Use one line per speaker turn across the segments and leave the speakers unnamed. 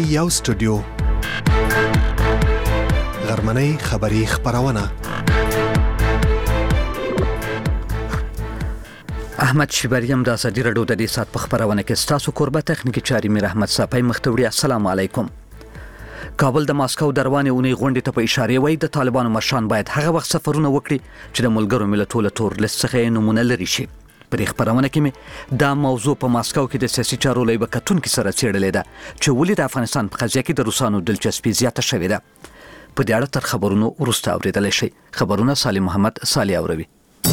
یو سټوډیو غرمنۍ خبری خبرونه
احمد شیبریم د ازادي رادیو د دې سات په خبرونه کې ستاسو قربت تخنیکی چاري میر احمد صافی مختوړي. السلام علیکم. کابل د ماسکو دروانې اونۍ غونډې ته په اشاره وایي د طالبانو مشران باید هغه وخت سفرونه وکړي چې د ملګرو ملتونو تور لیست څخه نمونه لري شي. په خبرونه کې مې دا موضوع په ماسکو کې د سیاسي چارو لوی کتونکو سره څېړلې ده چې ولې د افغانستان په قضیه کې د روسانو دلچسپي زیاته شوې ده. په دې اړه تر خبرونو وروسته اوریدل شي. خبرونه سالم محمد صالح اوروي.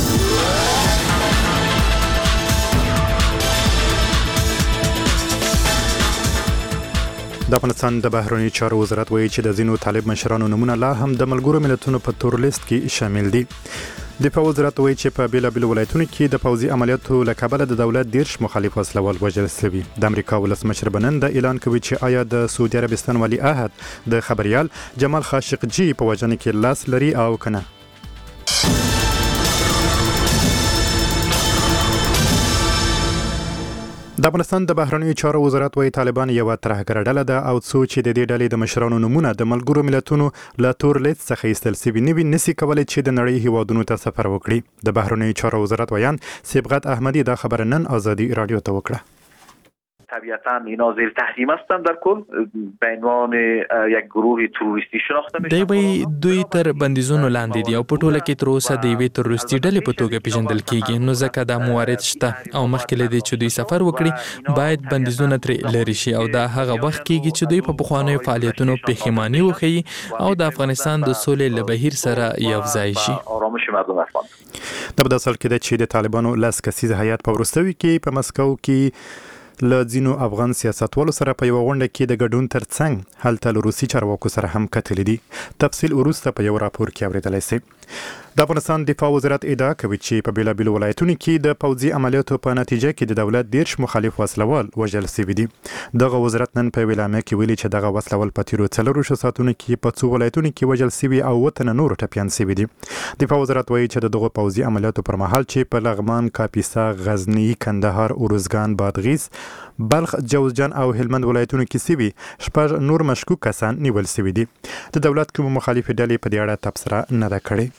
د افغانستان د بهرنی چارو وزارت وایي چې د ځینو طالب مشرانو نمونه لا هم د ملګرو ملتونو په تور لیست کې شامل دي. دفاع وزارت وایي چې په بیلابیلو ولایتونو کې د پوځي عملیاتو له کبله د دولت 10 مخالف وسلوال وژل شوي. د امریکا ولسمشر بنن د اعلان کوي چې آیا د سعودي عربستان ولی عهد د خبريال جمال خاشقجي په وژنه کې لاس لري او کنه. د افغانستان د بهرنیو چارو وزارت وايي طالبان یو ترهګر ډله ده او څو چې د دې ډلې د مشرانو نمونه د ملګرو ملتونو له تور لیست څخه ایستل شوي نه وي نسی کولای چې د نړۍ هیوادونو ته سفر وکړي. د بهرنیو چارو وزارت ویان صبغت احمدی دا خبر نن ازادي رادیو ته وکړه.
طبیعتاً اینا زیر تحریم هستند در کل به عنوان یک گروه تروریستی شناخته میشن.
دوی تر بندیزونو لاندې دي او په ټوله کې تر اوسه د یوې تروریستي ډلې په توګه پیژندل کیږي. نو ځکه دا موارد شته او مخکې له دې چې دوی سفر وکړي باید بندیزونه ترې لرې شي او دا هغه وخت کیږي چې دوی په پخوانیو فعالیتونو پښیماني وښیي او د افغانستان د سولې له بهیر سره یوځای شي.
آرامش مردم افغان.
د بداسل کې د چې د طالبانو لاس کسیز هیئت په ورستوي کې په مسکو کې له ځینو افغان سیاستوالو سره په یو غونډه کې د ګډون ترڅنګ هلته له روسي چارواکو سره هم کتلې دي. تفصیل وروسته په یو راپور کې اوریدلای شئ. د افغانستان دفاع وزارت ادعا کوي چې په بیلابیلو ولایتونو کې د پوځي عملیاتو په نتیجه کې د دولت 10 مخالف وسلوال وژل شوي دي. دغه وزارت نن په ویلامه کې ویلي چې دغه وسلوال په تیرو 4 ساعتونو کې په څو ولایتونو کې وژل شوي او وطن نور ټپيان شوي دي. دفاع وزارت وایي چې دغه پوځي عملیاتو پر مهال چې په لغمان، کاپیسا، غزنی، کندهار، اروزګان، بادغیس، بلخ، جوزجان او هلمند ولایتونو کې شوي شپږ نور مشکوک کسان نیول شوي دي. د دولت کوم مخالف ډلې په دې اړه تبصره نه ده کړې.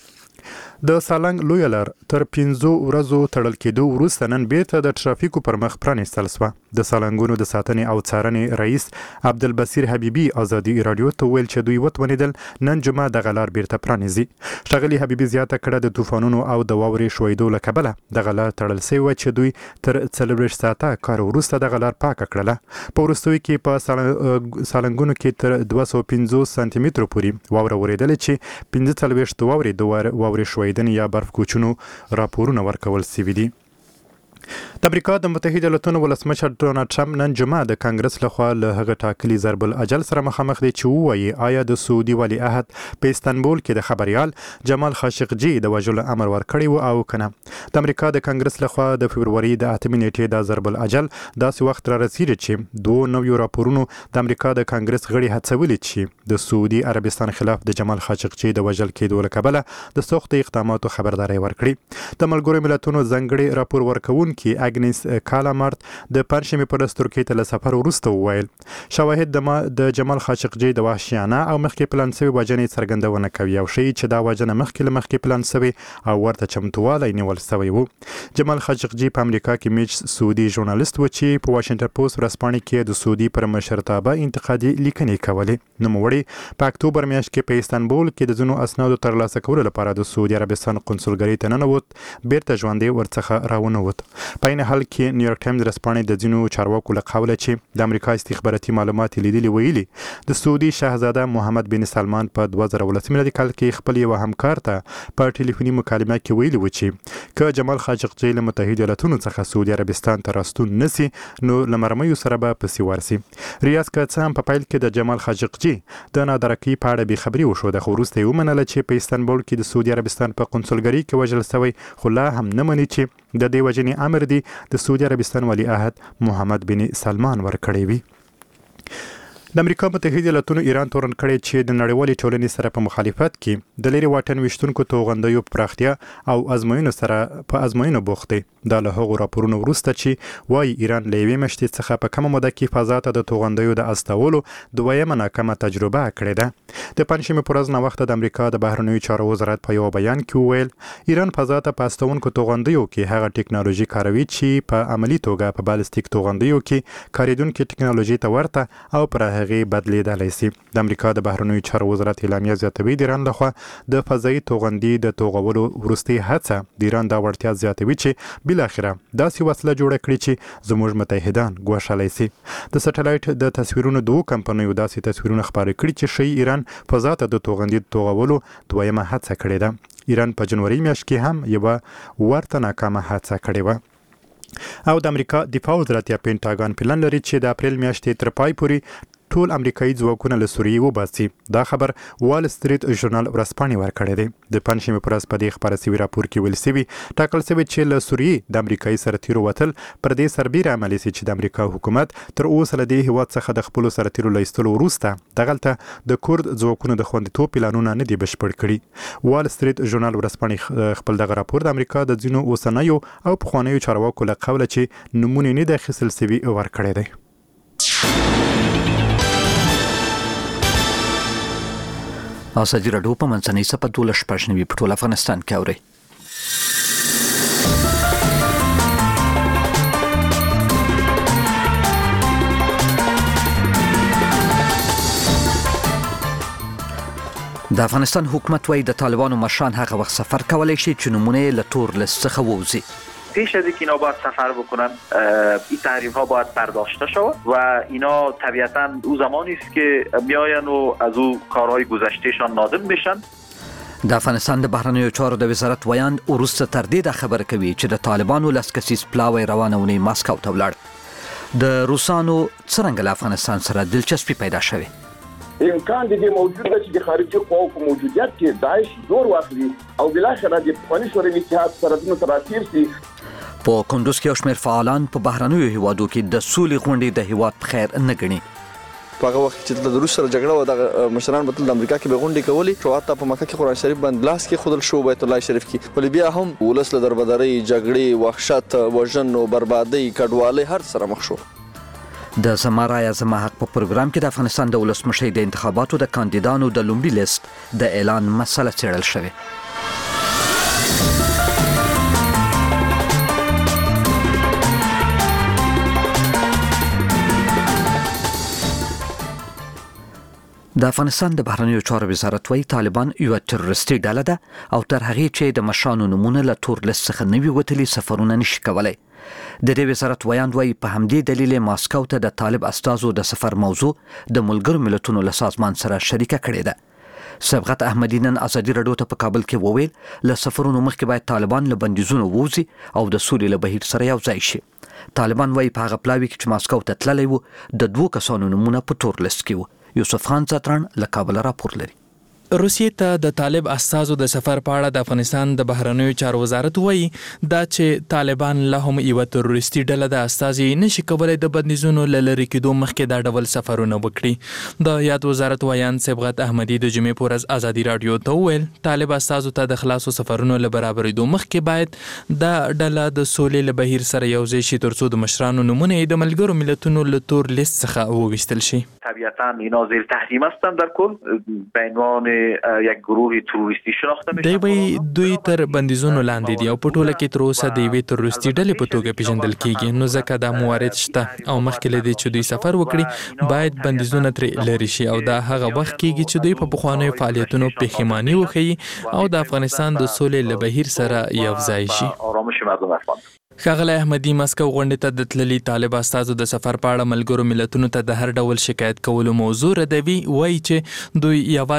د سالنګ لوی لار تر 15 ورځو تړل کېدو وروسته نن بیرته د ټرافیکو پر مخ پرانیستل شوه. د سالنګونو د ساتنې او څارنې رئیس عبدالبصیر حبیبي ازادي رادیو ته ویل چې دوی وتوانیدل نن جمعه دغه لار بیرته پرانیزي. ښاغلي حبیبي زیاته کړه د طوفانونو او د واورې شویدو له کبله دغه لار تړل شوې وه چې دوی تر 40 ساعته کار وروسته دغه لار پاکه کړله. په وروستیو کې په سالنګونو کې تر 250 سانتي مترو پورې واوره ورېدلې چې 45 د واورې شویدنې یا برف کوچونو راپورونه ورکول شوي دي. د امریکا د متحده ایالاتونو ولسمشر ډونالډ ټرمپ نن جمعه د کانګرس لخوا له هغه ټاکلي ضرب الاجل سره مخامخ دي چې وایي آیا د سعودي ولی عهد په استانبول کې د خبريال جمال خاشقجي د وژلو امر ورکړی و او کنه. د امریکا د کانګرس لخوا د فبرवरी د 8 نیټې د ضرب الاجل داسې وخت را رسیدي چې دوه نویو راپورونو د امریکا د کانګرس غړي هڅولي چې د سعودي عربستان خلاف د جمال خاشقجي د وژل کېدو له کبله د سخت اقداماتو خبرداري ورکړي. د ملګرو ملتونو ځنګړي راپور ورکون کې اګنیس کالامارت د پنځمې پر ترکیې ته له سفر وروسته وویل شواهد د جمال خاشقجي د وحشیانه او مخکې پلان شوی وژنې څرګندونه کوي او ښیي چې دا وژنه مخکې پلان شوی او ورته چمتووالی نیول شوی و. جمال خاشقجي په امریکا کې میچ سعودي ژورنالیست و چې په واشنګټن پوسټ ورځپاڼې کې د سعودي پر مشرتابه انتقادي لیکنې کولې. نوموړی په اکتوبر میاشت کې په استانبول کې د ځینو اسنادو ترلاسه کولو لپاره د سعودي عربستان قونسلګرۍ ته ننوت بیرته ژوندی ورڅخه راونوت. په این حال کې نیویارک ټایمز ورځپاڼې د ځینو چارواکو له قوله چې د امریکا استخباراتي معلومات لیدلي ویلي د سعودي شاهزاده محمد بن سلمان په 2018 میلادي کال کې خپل یو همکار ته په ټلیفوني مکالمه کې ویلي و چې که جمال خاشقجي له متحده ایالاتونو څخه سعودي عربستان ته راستون نسی نو له مرمیو سره به پسې ورسي. ریاض که هم په پیل کې د جمال خاشقجي د نادرکۍ په اړه بې خبري وښوده خو وروسته یې ومنله چې په استانبول کې د سعودي عربستان په قونسلګرۍ کې وژل شوی خو لا هم نه مني چې د دې وژنې امر دی د سعودي عربستان ولی عهد محمد بن سلمان ورکړی وي. د امریکا متحده ایالاتونو ایران تورن کړی چې د نړیوالې ټولنې سره په مخالفت کې د لري واټن وشتونکو توغندیو پراختیا او ازموینو سره په ازموینو بوخت دی. دا له هغو راپورونو وروسته چې وايي ایران له یوې میاشتې څخه په کومه موده کې فضا ته د توغندیو د استولو دویمه ناکامه تجربه کړې ده. د پنځمې پر ورځ ناوخته د امریکا د بهرنیو چارو وزارت په یو بیان کې وویل ایران فضا ته په استونکو توغندیو کې هغه ټکنالوژي کاروي چې په عملی توګه په بالستیک توغندیو کې کاریدونکو ټکنالوژي ته ورته او پر هغه بدلیدلی شي. د امریکا د بهرنیو چارو وزارت اعلامیه زیاتوي د ایران لخوا د فضایي توغندي د توغولو وروستي هڅه د ایران د وړتیا زیاتوي چې بل اخره داسې وسله جوړه کړي چې زموږ متحدان ګوښلی شي. د سټلایټ د تصویرونو دوه کمپنیو داسې تصویرونه خپاره کړي چې ښیي ایران فضا ته د توغندي توغولو دویمه هڅه کړې ده. ایران په جنوري میاشت کې هم یوه ورته ناکامه هڅه کړې وه. او د امریکا دفاع وزارت یا پینټاګان پلان لري چې د اپریل میاشتې تر پای پورې ټول امریکایي ځواکونه له سوریې وباسي. دا خبر وال سټریټ ژورنال ورځپاڼې ورکړی دی. د پنځمې پر ورځ په دې خبره شوي راپور کې ویل شوي ټاکل شوی چې له سوریې د امریکایي سرتیرو وتل پر دې سربیره عملی شي چې د امریکا حکومت تر اوسه له دې هیواد څخه د خپلو سرتیرو له ایستلو وروسته دغلته د کورد ځواکونو د خوندیتوب پلانونه نه دي بشپړ کړي. وال سټریټ ژورنال ورځپاڼې خپل دغه راپور د امریکا د ځینو اوسنیو او پخوانیو چارواکو له قوله چې نمونه نه د اخیستل شوي ورکړی دی.
ازادي راډیو په منځنۍ سپه 12 په ټول افغانستان کې اوري. د افغانستان حکومت وايي د طالبانو مشران هغه وخت سفر کولی شي چې نمونه له تور لیست څخه ووځي.
پیش از اینکه اینا باید سفر بکنن این تحریم ها باید برداشته شود و اینا طبیعتا او زمانی است که میاین و از او کارهای گذشتهشان نادم بشن.
د افغانستان د بهرنیو چارو د وزارت ویاند وروسته تر دې د خبره کوي چې د طالبانو لس کسیز پلاوی روانه ونی ماسکو ته ولاړ. د روسانو څرنګه له افغانستان سره دلچسپي پیدا شوه.
امکان دې موجود دی چې د خارجي قواو په موجودیت کې داعش زور واخلي او بلاخره د افغاني شوروي اتحاد سره د متراتب سي.
په کندوز کې شمیر فعالان په بهرنیو هیوادو کې د سولې غونډې د هیواد په خیر نه ګڼي.
په هغه وخت چې د روس سره جګړه و د مشران په امریکا کې به غونډې کولې چې حتی په مکه کې قرآن شریف باندې لاس کې خودل شو بیت الله شریف کې ولې بیا هم ولس له دربدرۍ جګړې وحشت وژنو بربادۍ کډوالۍ هر سره مخ شو.
د زمرایا زما حق په پروګرام کې د افغانستان د ولسمشر د انتخاباتو د کاندیدانو د لومړي لیست د اعلان مسله څېړل شوې. د افغانستان د بهرنیو چارو وزارت وايي طالبان یو تروریستي ډله ده او تر هغې چې د مشرانو نمونه له تور لیست څخه نه وي وتلي سفرونه نشي کولی. د دې وزارت ویاند وايي په همدې دلیل ماسکو ته د طالب استازو د سفر موضوع د ملګرو ملتونو له سازمان سره شریکه کړې ده. صبغت احمدی نن ازادي راډیو ته په کابل کې وویل له سفرونو مخکې باید طالبان له بندیزونو ووځي او د سولې له بهیر سره یو ځای شي. طالبان وايي په هغه پلاوي کې چې ماسکو ته تللی و د 2 کسانو نمونه په تور لیست کې و. یوسف خان زاتران له کابل راپور لري.
روسیې ته د طالب استازو د سفر په اړه د افغانستان د بهرنیو چارو وزارت وایي دا چې طالبان له هم یو تروریستي ډله د استازي نشي کولای د بندیزونو لری کېدو مخکې دا ډول سفرونه وکړي. د یاد وزارت ویاند صبغت احمدی د جمعې په ورځ ازادي راډیو ته وویل طالب استازو ته د خلاصو سفرونو له برابرېدو مخکې باید دا ډله د سولې له بهیر سره یوځای شي ترڅو د مشرانو نمونه د ملګرو ملتونو له تور لیست څخه وویستل شي.
طبیعتا اینا زیر تحریم هستن در کل به عنوان یک گروه تروریستی شناخته میشن.
دوی تر بندیزونو لاندې دي او په ټوله کې تر اوسه د یوې تروریستي ډلې په توګه پیژندل کیږي. نو ځکه دا موارد شته او مخکې له دې چې دوی سفر وکړي باید بندیزونه ترې لرې شي او دا هغه وخت کیږي چې دوی په پخوانیو فعالیتونو پښیماني وښیي او د افغانستان د سولې له بهیر سره یوځای شي.
آرامش مردم افغان.
ښاغلی احمدي مسکو غونډې ته د تللي طالب استازو د سفر په اړه ملګرو ملتونو ته د هر ډول شکایت کولو موضوع ردوي. وایي چې دوی یوازې د ملګرو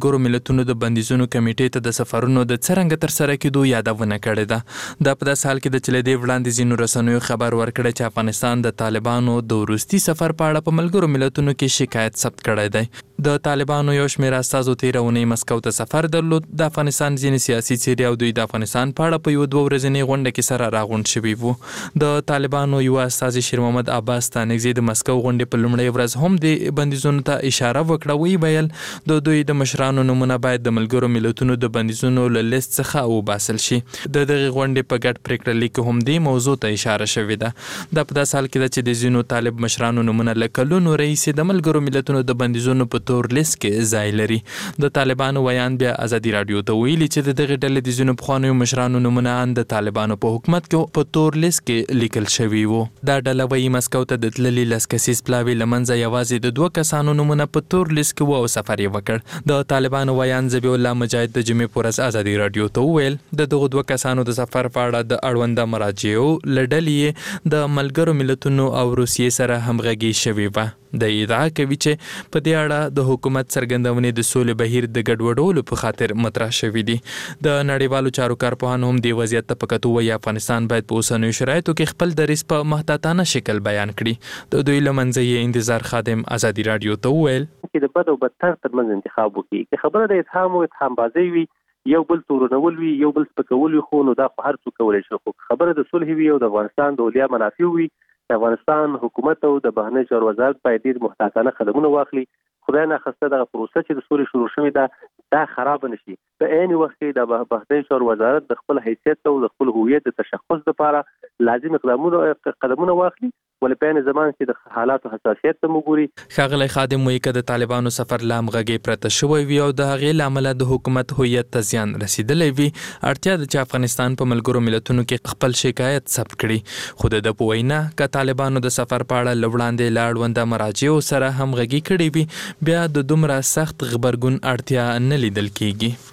ملګرو ملتونو د بندیزونو کمیټې ته د سفرونو د څرنګه تر سره کېدو یادونه کړې ده. دا په داسې حال کې د چې له دې وړاندې ځینو رسنیو خبر ورکړی چې افغانستان د طالبانو د وروستي سفر په اړه په ملګرو ملتونو کې شکایت ثبت کړی دی. د طالبانو یو شمېر استازو تېره اونۍ مسکو ته سفر درلود. د افغانستان ځینې سیاسي څېرې او دوی د افغانستان په اړه په یوه 2 ورځنۍ غونډه کې سره راغونډ شوي وو. د طالبانو یو استازي شیر محمد عباس ستانکزي د مسکو غونډې په لومړۍ ورځ هم د بندیزونو ته اشاره وکړه. ویې ویل د دوی د مشرانو نومونه باید د ملګرو ملتونو د بندیزونو له لیست څخه وباسل شي. د دغې غونډې په ګډ پرېکړه لیک کې هم دې موضوع ته اشاره شوې ده. دا په داسې حال کې ده چې د ځینو طالب مشرانو نومونه له کلونو راهیسې د ملګرو ملتونو د بندیزونو په تور لیست کې ځای لري. د طالبانو ویان بیا ازادي راډیو ته ویلي چې د دغې ډلې د ځینو پخوانیو مشرانو نومونه ان د طالبانو په حکومت کې په تور لیست کې لیکل شوي وو. دا ډله وایي مسکو ته د تللي 10 کسیز پلاوي له منځه یوازې د 2 کسانو نومونه په تور لیست کې وو او سفر یې وکړ. د طالبانو ویان ذبیح الله مجاهد د جمعې په ورځ ازادي راډیو ته وویل د دغو 2 کسانو د سفر په اړه د اړونده مراجعو له ډلې د ملګرو ملتونو او روسیې سره همغږي شوې وه. د ادعا کوي چې په دې اړه د حکومت څرګندونې د سولې بهیر د ګډوډولو په خاطر مطرح شوي دي. د نړیوالو چارو کارپوهان هم دې وضعیت ته په کتو وایي افغانستان باید په اوسنیو شرایطو کې خپل دریځ په محتاطانه شکل بیان کړي. د دوی له منځه یې انتظار خادم ازادي راډیو ته وویل
چې د بد او بدتر ترمنځ انتخاب وکړي. که خبره د اتهام بازی وي، یو بل تورنول وي، یو بل سپکول وي، خو نو دا خو هر څوک کولی شي. خو خبره د صلح وي او د افغانستان د اولیا منافع وي، د افغانستان حکومت او د بهرنیو چارو وزارت باید ډېر محتاطانه قدمونه واخلي. خدای ناخواسته دغه پروسه چې د سولې شروع شوې ده دا خراب نشي. په عین وخت کې د بهرنیو چارو وزارت د خپل حیثیت او د خپل هویت د تشخص لپاره لازم قدمونه واخلي. ولې په عین زمان کې د حالاتو حساسیت ته وګوري.
ښاغلی خادم وایي که د طالبانو سفر له همغږۍ پرته شوی وي او د هغې له امله د حکومت هویت ته زیان رسیدلی وي، اړتیا ده چې افغانستان په ملګرو ملتونو کې خپل شکایت ثبت کړي. خو د په وینا که طالبانو د سفر په اړه له وړاندې له اړونده مراجعو سره همغږي کړې وي، بیا د دومره سخت غبرګون اړتیا نه لیدل کېږي.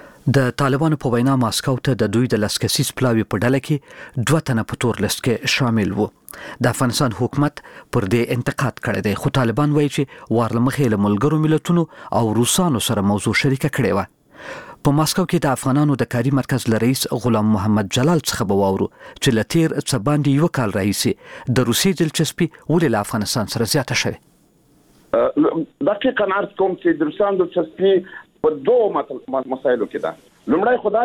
د طالبانو په وینا ماسکو ته د دوی د 10 کسیز پلاوي په ډله کې 2 تنه په تور لیست کې شامل وو. د افغانستان حکومت پر دې انتقاد کړی دی، خو طالبان وایي چې وارلمخې له ملګرو ملتونو او روسانو سره موضوع شریکه کړې وه. په ماسکو کې د افغانانو د کاري مرکز له رئیس غلام محمد جلال څخه به واورو چې له تیر څه باندې 1 کال راهیسې د روسیې دلچسپي ولې له افغانستان سره زیاته شوې.
دقیقاً عرض کوم چې د روسانو دلچسپي په 2 مسایلو کې ده. لومړی خو دا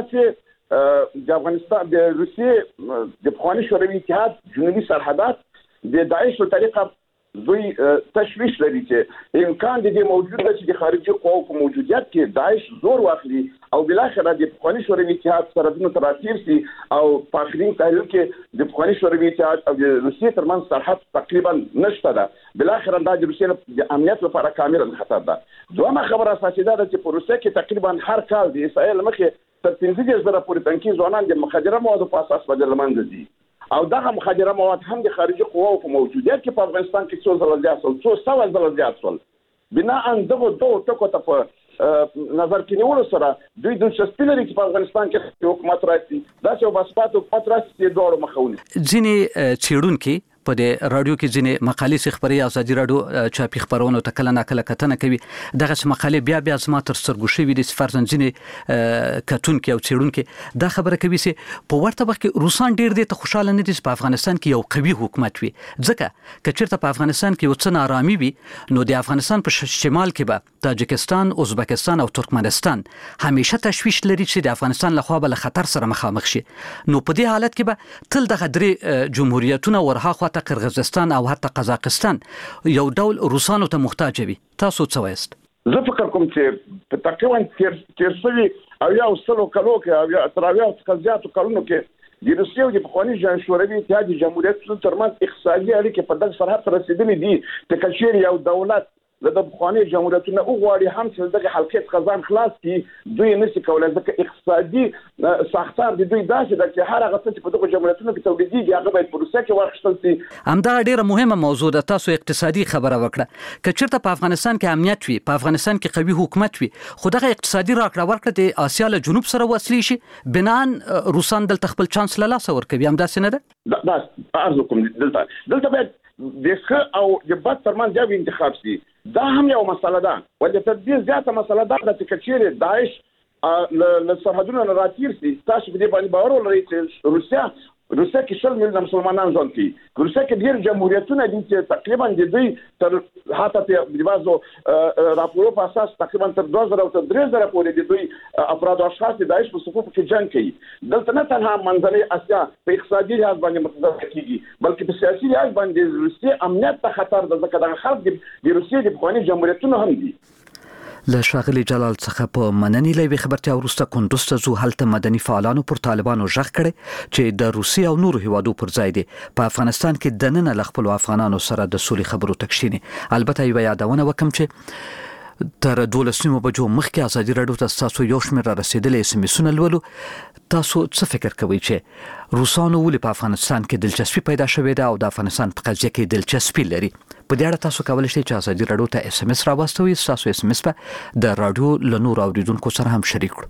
چې د افغانستان د روسیې د پخواني شوروي اتحاد جنوبي سرحدات د داعش په طریقه دوی تشویش لري چې امکان دې موجود ده چې د خارجي قواو په موجودیت کې داعش زور واخلي او بلاخره د پخواني شوروي اتحاد سرحدونه تراتیر سي او په اخرین تحلیل کې د پخواني شوروي اتحاد او د روسیې ترمنځ سرحد تقریبا نشته ده. بلاخره دا د روسیې د امنیت لپاره کاملا خطر ده. دویمه خبره اساسي ده چې په روسیې کې تقریبا هر کال د اسرائیل مخې تر 15,000 پورې تنکي ځوانان د مخدره موادو په اساس بدل منځ دي او دغه مخدره مواد هم د خارجي قواو په موجودیت کې په افغانستان کې څو ځله زیات شول، څو سوه ځله زیات شول. بنا ان دغه 2 ټکو ته په نظر کې نیولو سره دوی دلچسپي لري چې په افغانستان کې حکومت راشي. دا چې واسپات حکومت راشي د دوړو مخاوني.
ځینې چیرونکي په دې رادیو کې ځینې مقالې خبري ازادي رادیو چاپی خبرونه ته کله ناکله کتنه کوي. دغه مقالې بیا زما تر سترګو شوي د فرضاً ځینې کتونکي او چیرونکي دا خبره کوي چې په ورته وخت کې روسان ډیر دې ته خوشاله نه دي په افغانستان کې یو قوي حکومت وي، ځکه که چیرته په افغانستان کې یو څه نارامي وي نو د افغانستان په شمال کې به تاجکستان، ازبکستان او ترکمنستان همیشه تشویش لري چې د افغانستان له خوا به له خطر سره مخامخ شي. نو په دې حالت کې به تل دغه 3 جمهوریتونه ورهاخوا قرغیزستان او حتی قزاقستان یو ډول روسانو ته محتاج وي. تاسو څه وایست؟
زه فکر کوم چې په تقریبا تیر شوي او یا 100 کالو کې او یا تر اویا څخه زیاتو کلونو کې د روسیې او د پخواني شوروي اتحاد جمهوریت ترمنځ اقتصادي اړیکې په دغه سرحد رسیدلې دي چې کچېرې یو دولت د پخواني جمهوریتونو وغواړي هم چې دغه حلقې خزان خلاص کړي، دوی نشي کولای ځکه اقتصادي ساختار د دوی داسې ده چې هر هغه څه چې په دغه جمهوریتونو کې تولیدېږي هغه باید په روسیه کې واخیستل شي.
همدا ډیره مهمه موضوع ده. تاسو اقتصادي خبره وکړه. که چېرته په افغانستان کې امنیت وي، په افغانستان کې قوي حکومت وي، خو دغه اقتصادي راکړه ورکړه د آسیا له جنوب سره وصلې شي، بنان روسان دلته خپل چانس له لاسه ورکوي. همداسې نه ده؟
دا عرض کوم دلته باید د ښه او د بد ترمنځ یو انتخاب شي. دا هم یو مسله ده ولې تر دې زیاته مسله ده چې کچېرې داعش له سرحدونو نه راتیر سي تاسو په دې باندې باور ولرئ چې روسیا کې 100 میلیونه مسلمانان ژوند کوي. روسیا کې ډېر جمهوریتونه دي چې تقریبا د دوی تر حتی په بعضو راپورو په اساس تقریبا تر 2000 او تر 3000 پورې د دوی افراد او اشخاص د داعش په صفوف کې جنگ کوي. دلته نه تنها منځنۍ اسیا په اقتصادي لحاظ باندې متضرر کیږي بلکې په سیاسي لحاظ باندې روسیې امنیت ته خطر ده ځکه دا خلک د روسیې د پخواني جمهوریتونو هم دي.
له ښاغلي جلال څخه په مننې له یوې خبرتیا وروسته کندوز ته ځو. هلته مدني فعالانو پر طالبانو غږ کړی چې د روسیې او نورو هیوادو پر ځای دي په افغانستان کې دننه له خپلو افغانانو سره د سولې خبرو تکشیني. البته یوه یادونه وکم چې تر 12 بجو مخکې ازادي راډیو ته تاسو یو شمېر را رسېدلي SMS-ونه لولو. تاسو څه فکر کوئ چې روسانو ولې په افغانستان کې دلچسپي پیدا شوې ده او د افغانستان په قضیه کې دلچسپي لري؟ په دې اړه تاسو کولی شئ چې ازادي راډیو ته SMS راواستوئ. تاسو SMS په د راډیو له نورو اوریدونکو سره هم شریک کړئ.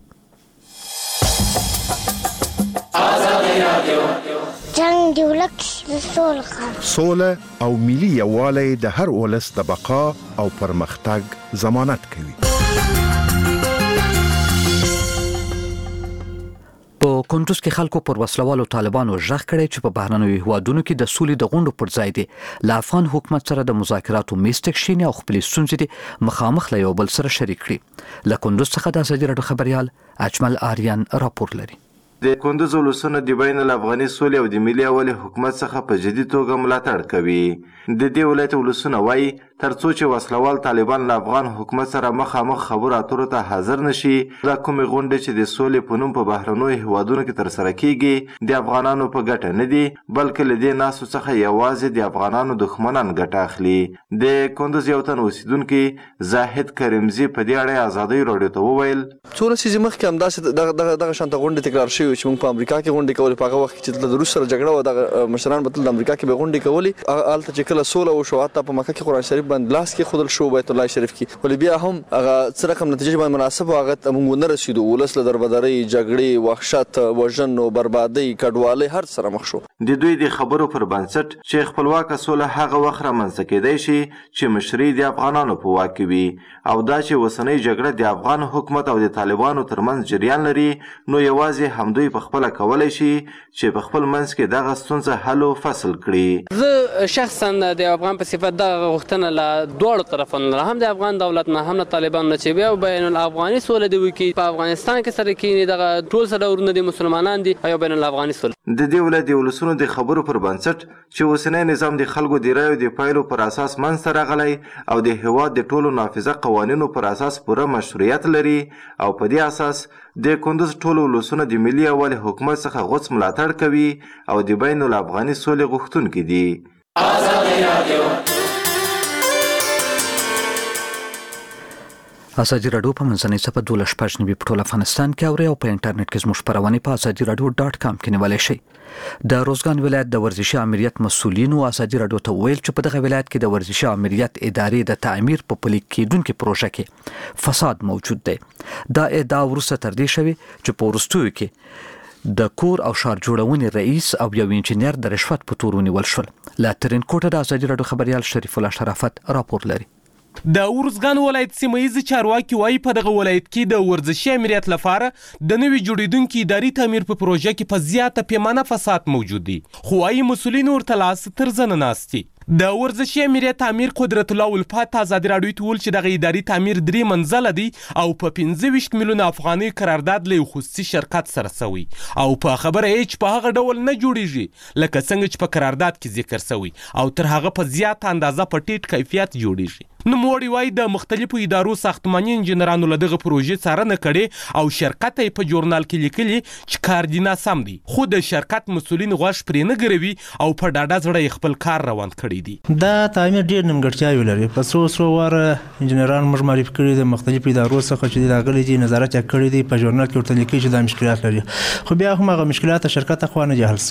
جنگ دی ولک د
سوله او ملي یووالی د هر ولس د بقا او پرمختګ ضمانت کوي.
په کندوز کې خلکو پر وسلوالو طالبانو غږ کړی چې په بهرنیو هیوادونو کې د سولې د غونډو پر ځای دي له افغان حکومت سره د مذاکراتو میز ته کښیني او خپلې ستونزې دي مخامخ له یو بل سره شریک کړي. له کندوز څخه د ازادي راډیو خبریال اجمل آریان راپور لري.
د کندوز ولسونه د بین الافغاني سولې او د ملي یووالي حکومت څخه په جدي توګه ملاتړ کوي. د دې ولایت ولسونه وایي ترڅو چې وسلوال طالبان له افغان حکومت سره مخامخ خبرو اترو ته حاضر نشي دا کومې غونډې چې د سولې په نوم په بهرنیو هیوادونو کې ترسره کیږي د افغانانو په ګټه نه دي بلکې له دې ناسو څخه یوازې د افغانانو دښمنان ګټه اخلي. د کندوز یو تن اوسیدونکي زاهد کریمزي په دې اړه ازادي راډیو ته وویل
څو ورځې مخکې هم داسې دغه شانته غونډې تکرار شوې چې موږ په امریکا کې غونډې کولې په هغه وخت چې د روس سره جګړه وه دغه مشران به تل د امریکا کې به غونډې کولې هلته چې کله سوله وشو حتی په مکه کې قرآن شریف باندې لاس کېښودل شو بیت الله شریف کې ولې بیا هم هغه څه رقم نتیجې باندې مناسب وه هغه موږ ونه رسېدو. ولس له دربدرۍ جګړې وحشت وژنو بربادۍ کډوالۍ هر سره مخ شو.
د دوی د خبرو پر بنسټ چې خپلواکه سوله هغه وخت رامنځته کېدی شي چې مشري د افغانانو په واک کې وي او دا چې اوسنۍ جګړه د افغان حکومت او د طالبانو ترمنځ جریان لري نو یوازې همدوی په خپله کولی شي چې په خپل منځ کې دغه ستونزه حل او فصل کړي.
زه شخصا د افغان په صفت دغه غوښتنه له دواړو طرفونو نه هم د افغان دولت نه هم د طالبانو نه چې بیا بین الافغاني سوله دی وکړي په افغانستان کې سره کېني دغه ټول سره ورونه دي مسلمانان دي او بین الافغاني سوله
د دې ولایت د ولسونو د خبرو پر بنسټ چې اوسنی نظام د خلکو د رایو د پایلو پر اساس منځته راغلی او د هیواد د ټولو نافذه قوانینو پر اساس پوره مشروعیت لري او په دې اساس د کندوز ټولو ولسونه د ملي یووالي حکومت څخه غوڅ ملاتړ کوي او د بین الافغاني سولې غوښتونکي دي.
ازادي راډیو په منځنۍ صفحه 12 په ټول افغانستان کې اوري او په انټرنیټ کې زموږ خبرونه په azadiiradio.com کې نیولای شئ. د روزګان ولایت د ورزشي امریت مسؤلینو ازادي راډیو ته ویل چې په دغه ولایت کې د ورزشي امریت ادارې د تعمیر په پلي کېدونکو پروژه کې فساد موجود دی. دا ادعا وروسته تر دې شوې چې په وروستیو کې د کور او ښار جوړونې رئیس او یو انجینر د رشوت په تور ونیول شول. له ترینکوټه د ازادي راډیو خبریال شریف الله شرافت راپور لري.
د ورزګان ولایت سیمه ییز چارواکي وایي په دغه ولایت کې د ورزشي امریت لپاره د نوي جوړیدونکو اداري تعمیر په پروژه کې په زیاته پیمانه فساد موجود دي خو وايي مسؤلین ورته لاس تر زنه ناست دي. د ورزشي امریت تعمیر قدرت الله الفات ازادي راډیو ته ویل چې دغه اداري تعمیر 3 منزله دي او په 25 میلیونه افغاني قرارداد له خصوصي شرکت سره سوی او په خبره هیڅ په هغه ډول نه جوړیږي لکه څنګه چې په قرارداد کې ذکر سوی او تر هغه په زیات اندازه په ټیټ کیفیت جوړیږي. نوموړي وایي د مختلفو ادارو ساختماني انجینرانو له دغه پروژې څارنه کړې او شرکت یې په ژورنال کې لیکلي چې کار دي ناسم دی خو د شرکت مسؤلین غوږ پرې نه ګروي او په ډاډه زړه یې خپل کار روان کړی دی.
دا تعمیر ډېر نیمګړتیاوې لري په څو واره انجینران موږ معرفي کړي د مختلفو ادارو څخه چې راغلي دي نظارت یې کړی دی په ژورنال کې ورته لیکي چې دا مشکلات لري خو بیا هم هغه مشکلات شرکت خو نه حل شوي.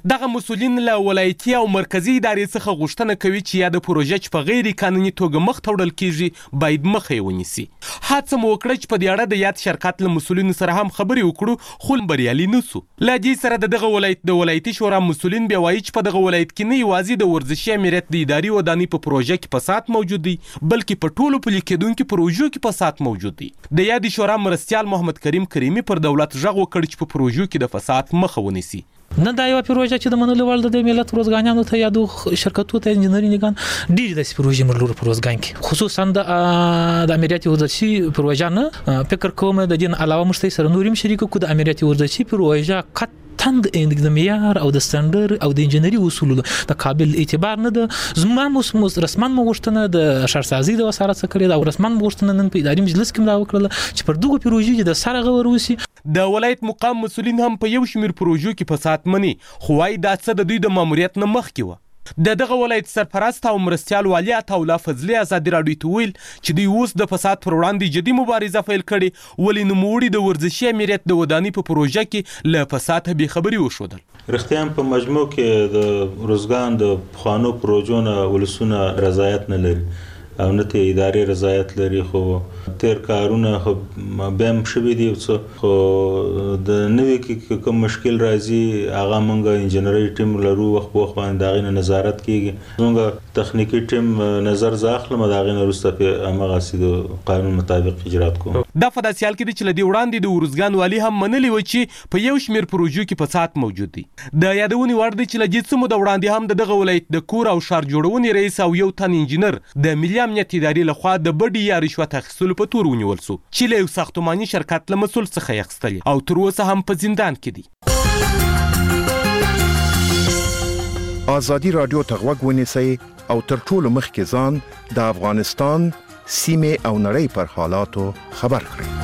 دغه مسولین له ولایتي او مرکزی ادارې څخه غوښتنه کوي چې یا د پروژې چې په غیر قانوني توګه مخ ته وړل کیږي باید مخه یې ونیسي. هڅه مو وکړه چې په دې اړه د یاد شرکت له مسولینو سره هم خبرې وکړو خو بریالي نه سو. له دې سره دغه ولایت د ولایتي شورا مسولین بیا وایي چې په دغه ولایت کې نه یوازې د ورزشي امریت د اداري ودانۍ په پروژه کې فساد موجود دی بلکې په ټولو پلي کېدونکو پروژو کې فساد موجود دی. د یاد شورا مرستیال محمد کریم کریمي پر دولت غږ وکړ چې په پروژو کې د فساد مخه ونیسي.
نه دا یو پروژه چې د منلو وړ د ملت روزګانانو ته یا د شرکتونو ته انجینرینګان ډېر د پروژې مرلور پروژګان کې خصوصا د امریتي ورزشي پروژه نه فکر کوم د دین علاوه مشته سره نورم شریکو کو د امریتي ورزشي پروژه تند د معیار او د سټانډرډ او د انجینری اصولو د قابل اعتبار نه د زموږ رسمن مغشتنه د شهرسازي د وزارت څخه کړی دا رسمن مغشتنه نن په اداري مجلس کې دا وکړل چې پر دغه پروژې د سره غور وسی.
د ولایت مقام مسولین هم په یو شمیر پروژو کې فساد مني خو وايي دا څه د دوی د ماموریت نه مخکې و. دغه ولایت سرپرست او مرستیال والی عطاالله فضلي ازادي راډیو ته ویل چې دوی اوس د فساد پر وړاندې جدي مبارزه پیل کړې ولې نوموړي د ورزشي امریت د ودانۍ په پروژه کې له فساد به خبري وشودل.
رښتیا په مجموع کې د روزګان د پخوانو پروژو نه ولسونه رضایت نه لري او نه ته ادارې رضایت لري خو تیر کارونه خو بهم شوي دي خو د نوې کې کوم مشکل راځي هغه مونږ انجینری ټیم لرو وخت باندې داغینه نظارت کیږي مونږ تخنیکی ټیم نظر ځاخله داغینه وروسته په هغه سیده قانون مطابق اجرات کوم.
دا په داسې حال کې چې لدی وړاندې د ورزګان والی هم منلی و چې په یو شمیر پروژو کې فساد موجود دی. د یادونې وړ دی چې لدی څه مو د وړاندې هم دغه ولایت د کور او شهر جوړونې رئیس او یو تن انجینر د ملي امنیت ادارې لخوا د بډي یا رشوت اخیستلو په تور ونیول سو چې له یو ساختماني شرکت له مسول څخه یې اخیستل او تر اوسه هم په زندان کې دي.
ازادي رادیو ته غوږ ونیسئ او تر ټولو مخکې ځان د افغانستان سیمې او نړۍ پر حالاتو خبر کړئ.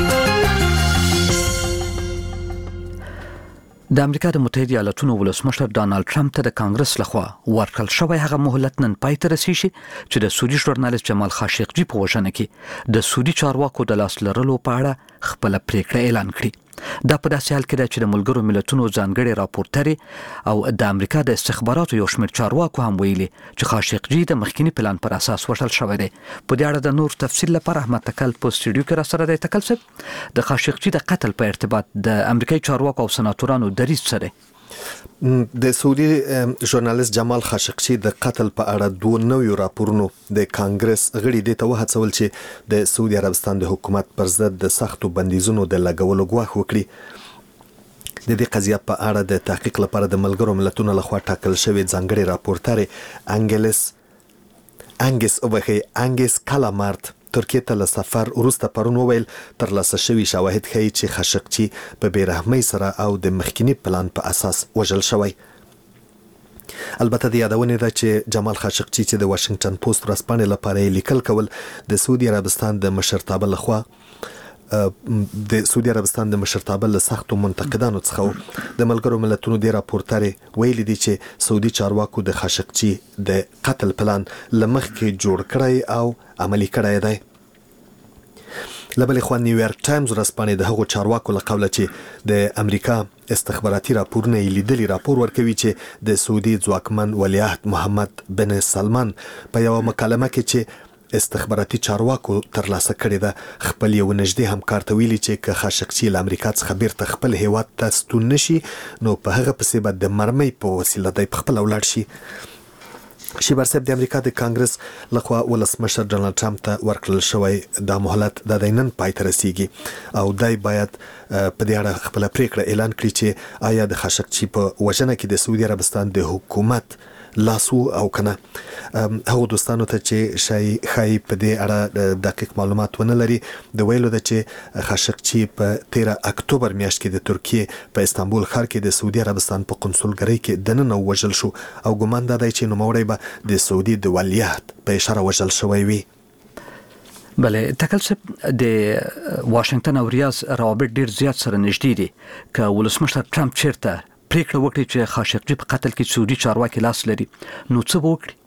د امریکا د متحده ایالاتونو ولسمشر ډانلډ ټرمپ ته د کانګرس لخوا ورکړل شوی هغه مهلت نن پای ته رسیږي چې د سعودي ژورنالیست جمال خاشقجي په وژنه کې د سعودي چارواکو د لاس لرلو په اړه خپل پریکړه اعلان کړي. دا په داسې حال کې ده چې د ملګرو ملتونو ځانګړي راپورټري او د امریکا د استخباراتو یو شمېر چارواکو هم ویلي چې خاشقجي د مخکینی پلان پر اساس وژل شوی دی. په دې اړه د نور تفصیل لپاره احمد تکل په سټوډیو کې را سره دی. تکل صاحب د خاشقجي د قتل په ارتباط د امریکایي چارواکو او سناتورانو دریځ څه دی؟
د سعودي ژورنالیست جمال خاشقجي د قتل په اړه دوه نویو راپورونو د کانګرس غړي د ته وهڅول چې د سعودي عربستان د حکومت پر ضد د سختو بندیزونو د لګولو غواخ وکړي. د دې قضیه په اړه د تحقیق لپاره د ملګرو ملتونو لخوا ټاکل شوی ځانګړي راپورټر انګس کالامارت ترکیه ته له سفر وروسته پرون وویل ترلاسه شوي شواهد ښیي چې خاشقجي په بېرحمۍ سره او د مخکینی پلان په اساس وژل شوی. البته د یادونې ده چې جمال خاشقجي چې د واشنگټن پوسټ ورځپاڼې لپاره لیکل کول د سعودي عربستان د مشرتابه لخوا له سختو منتقدانو څخه د ملګرو ملتونو د راپورټر ویلي دي چې سعودي چارواکو د خاشقجي د قتل پلان لمخکې جوړ کړی او عملی کړی دی. لبلې خو نیویارک ټایمز ورځپاڼې د هغو چارواکو له قوله چې د امریکا استخباراتي راپورونه لیدلي راپور ورکوي چې د سعودي ځواکمن ولیعهد محمد بن سلمان په یو مکالمه کې چې استخباراتي چارواکو ترلاسه کړی ده خپل یو نږدې همکار ته ویلي چې که خاشقجي له امریکا څخه بیرته خپل هیواد ته ستون نشي نو په هغه پسې به د مرمۍ په وسیله دی په خپله ولاړ شي. شیبر صاحب د امریکا د کانګرس لخوا ولسمشر ډانلډ ټرمپ ته ورکړل شوی دا مهلت د نن پای ته رسیږي او دای باید په دې اړه خپل پریکړه اعلان کړي چې آیا د خاشقجي په وژنه کې د سعودي عربستان د حکومت لاسو او کنه. هغه دوستانو ته چې شای په دې اړه دقیق معلومات ونه لري د ویلو د چې خاشقجي په 13 اکتوبر میاشت کې د ترکیه په استانبول ښار کې د سعودي عربستان په قونسلګرۍ کې دننه وژل شو او ګمان ده چې نوموړی به د سعودي د ولیعهد په اشاره وژل شوی وي.
بله تکل صاحب د واشنگټن او ریاض روابط ډیر زیات سره نږدې دي که ولسمشر ټرمپ چیرته پریکړه وکړي چې خاشقجي په قتل کې سعودي چارواکي لاس لري نو څه وکړي؟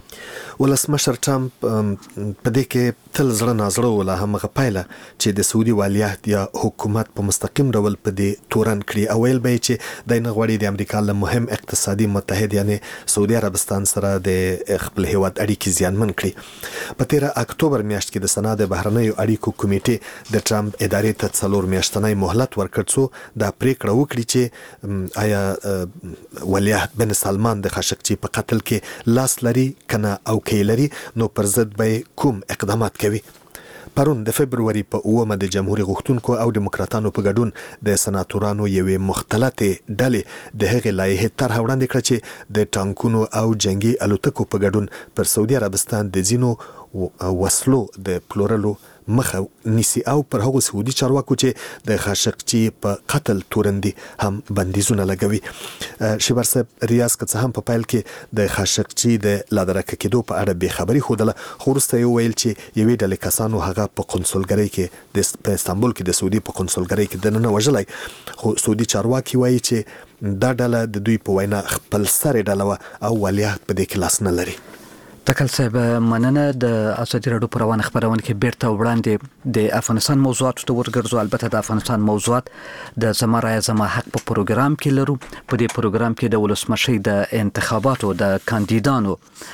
ولسمشر ټرمپ په دې کې تل زړه نازړه ولا هم غپایله چې د سعودي ولیعهد یا حکومت په مستقیم ډول په دې تورن کړی او ویل به چې د نغوړي د امریکا له مهم اقتصادي متحد یعنی سعودي عربستان سره د خپل هیواد اړیکې زیانمن کړی. په 13 اکتوبر میاشت کې د سنا د بهرنیو اړیکو کمیټې د ټرمپ ادارې ته 4 میاشتنۍ مهلت ورکړ څو دا پریکړه وکړي چې آیا ولیعهد بن سلمان د خاشقچی په قتل کې لاس لري کنه او کیلري نو پر ضد به کوم اقدامات کوي. پرون د فبرवरी په 9 د جمهوریت غوښتونکو او دیموکراتانو په ګډون د سناتورانو یوې مختلطه ډلې د هغې لایحې طرح وړاندې کړه چې د ټانکونو او جنگي الوتکو په ګډون پر سعودي عربستان د ځینو وسلو د پلورلو مخه نیسي او پر هغو سعودي چارواکو چې د خاشقچی په قتل تورندي هم بندیزونه لګوي. شیبر صاحب ریاض که څه هم په پیل کې د خاشقچی د لادرکه کېدو په اړه به خبري خودله خو وروسته یې ویل چې یوې ډلې کسانو هغه په قونسلګرۍ کې په استانبول کې د سعودي په قونسلګرۍ کې دننه وژلی، خو سعودي چارواکي وایي چې دا ډله د دوی په وینا خپل سره ډله او ولیعهد په دې کې لاس نه لري.
تکل صاحب مننه. د ازادي راډیو پر روانه خبرونه کې بیرته وړاندې د افغانستان موضوعات ته ورګرځو. البته د افغانستان موضوعات د زما رای زما حق په پروګرام کې لرو. په دې پروګرام کې د ولسمشي د انتخاباتو د کاندیدانو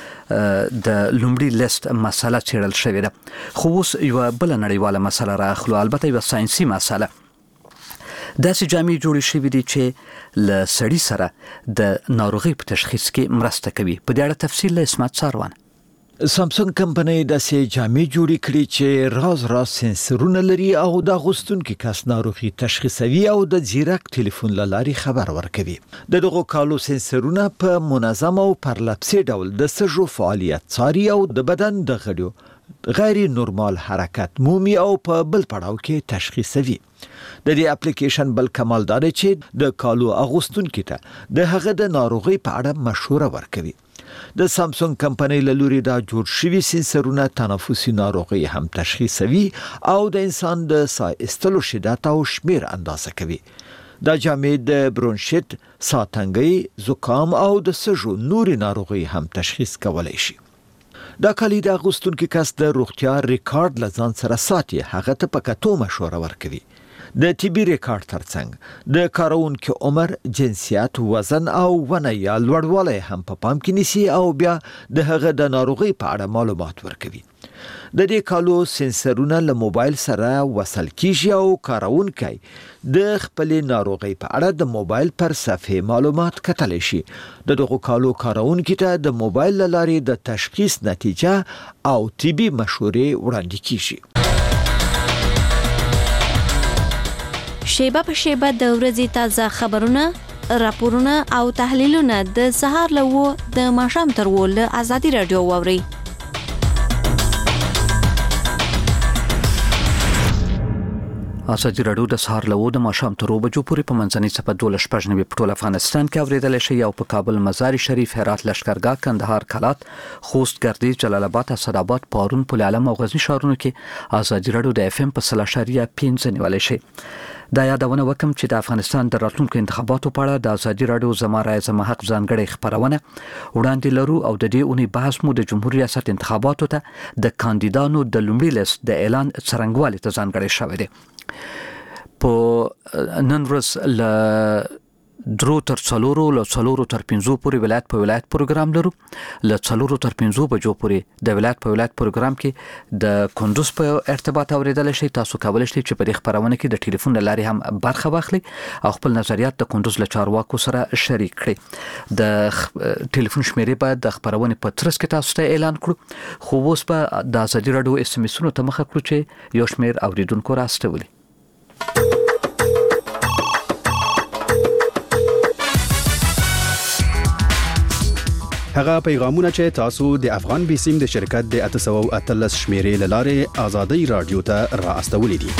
د لومړي لیست مسله چیرل شوې ده، خو اوس یو بل نړیواله مسله راخلو، البته یو ساينسي مسله. داسې جامې جوړې شوې دي چې له سړي سره د ناروغي په تشخیص کې مرسته کوي. په دې اړه تفصیل له اسمت ساروان.
سامسونګ کمپنۍ داسې جامې جوړې کړې چې راز سنسرونه لري او د غوښتونکو کس ناروغي تشخیصوي او د ځیرک ټلیفون له لارې خبر ورکوي. د دغو کالو سنسرونه په منظم او پرلپسې ډول د سږو فعالیت څاري او د بدن د غړیو غیر نورمال حرکت مومي او په بل پړاو کې تشخیصوي. د دې اپلیکیشن بل کمال دا دی چې د کالو اغوستونکو ته د هغه د ناروغي په اړه مشوره ورکوي. د سامسونګ کمپنۍ له لوري دا جوړ شوي سنسرونه تنفسي ناروغي هم تشخیصوي او د انسان د ساه ایستلو شدت او شمیر اندازه کوي. دا جامې د برونشیت، ساه تنګي، زکام او د سږو نوري ناروغي هم تشخیص کولای شي. دا کلی د اغوستونکو کس د روغتیا ریکارډ لزان سره ساتي، هغه ته په کتو مشوره ورکوي. د طبي ریکارډ ترڅنګ د کارونکو عمر، جنسیت، وزن او ونه یا لوړوالی هم په پام کې نیسي او بیا د هغه د ناروغي په اړه معلومات ورکوي. د دې کالو سنسرونه له موبایل سره وصل کیږي او کارونکي د خپل ناروغي په اړه د موبایل پر صفحه معلومات کتلی شي. د دغو کالو کارونکو ته د موبایل له لارې د تشخیص نتیجه او طبي مشورې وړاندې کیږي.
شیبه په شیبه د ورځې تازه خبرونه، راپورونه او تحلیلونه د سهار له 9 د ماښام تر 10 له ازادي راډیو واوري.
ازادي راډیو د سهار له 9 د ماښام تر 10 بجو پورې په منځنۍ صفحه 12 په ټول افغانستان کې اوریدل شي او په کابل، مزار شریف، هرات، لشکرګاه، کندهار، کلات، خوست، ګردیز، جلال آباد، اسداباد، پارون، پل علم او غزنی ښارونو کې ازادي راډیو د FM په 0.5 نیولای شي. دا یادونه وکم چې د افغانستان د راتلونکو انتخاباتو په اړه د ازادي راډیو زما رای زما حق ځانګړې خبرونه وړاندې لرو او د دې اونۍ بحث مو د جمهوریت ریاست انتخاباتو ته د کاندیدانو د لومړي لیست د اعلان څرنګوالي ته ځانګړې شوې ده. په نن ورځ له 3 تر 4 له 4 تر 5 پورې ولایت په ولایت پروګرام لرو. له 4 تر 5 بجو پورې د ولایت په ولایت پروګرام کې د کندوز په ارتباط اوریدل شي. تاسو کولای شئ چې په دې خبرونه کې د ټلیفون لارې هم برخه واخلئ او خپل نظریات د کندوز له چارواکو سره شریک کړئ. د ټلیفون شمیرې باید د خبرونه په ترڅ کې تاسو ته اعلان کړو، خو اوس په د ازادي راډیو SMS-ونو ته مخه کړو چې یو شمیر اوریدونکو راستولي.
هغه پیغامونه چې تاسو د افغان بیسیم د شرکت د 813 شمیرې لاره ازادي رادیو ته راستولې دي.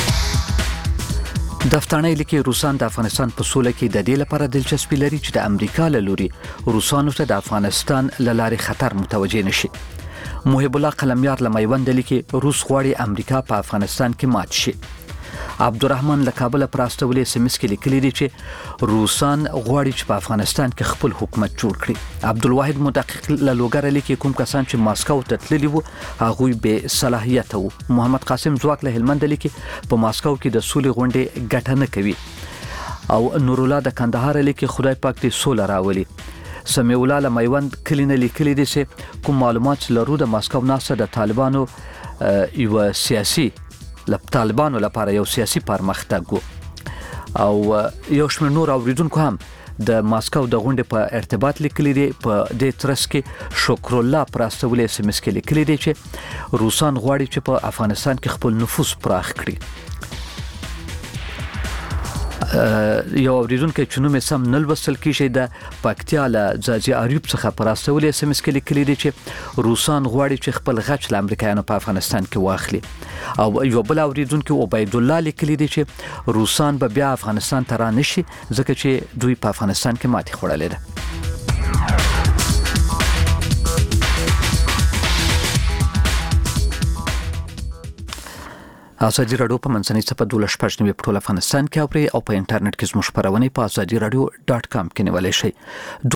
دفترنۍ لیکي روسان د افغانستان په سوله کې د دې لپاره دلچسپي لري چې د امریکا له لوري روسانو ته د افغانستان له لارې خطر متوجه نشي. محب الله قلمیار لمیوند لیکي روس غواړي امریکا په افغانستان کې مات شي. عبدالرحمن له کابل پراستولې سمس کې لیکلي دي چې روسان غواړي چې په افغانستان کې خپل حکومت جوړ کړي. عبدالواحد مدقق له لوګر لیکي کوم کسان چې ماسکو ته تللي وو هغوی به صلاحیت وو. محمد قاسم زواک له هلمند لیکي په ماسکو کې د سولې غونډې ګټه نه کوي. او نورالله د کندهار لیکي خدای پاک دې سوله راولي. سمیع الله له میوند کلینه لیکلي دي چې کوم معلومات لرو د ماسکو ناسه د طالبانو یو سیاسي طالبانو لپاره یو سیاسي پرمختګ وو. او یو شمېر نور اوریدونکو هم د ماسکو د غونډې په ارتباط لیکلي دي. په دې ترڅ کې شکر الله پراستولې سمس کې لیکلي دي چې روسان غواړي چې په افغانستان کې خپل نفوذ پراخ کړي. یو اوریدونکو چې نوم یې سم نه لوستل کیږي د پکتیا له ځاځي اریوب څخه پراستولې سمس کې لیکلي دي چې روسان غواړي چې خپل غچ له امریکایانو په افغانستان کې واخلي. او یو بل اوریدونکو عبید الله لیکلي دي چې روسان به بیا افغانستان ته را نشي ځکه چې دوی په افغانستان کې ماتې خوړلې ده. ازادي راډیو په منځنۍ صفحه 12 په ټول افغانستان کې او په انټرنیټ کې زموږ خبرونه په azadiaradio.com کې نیولای شئ.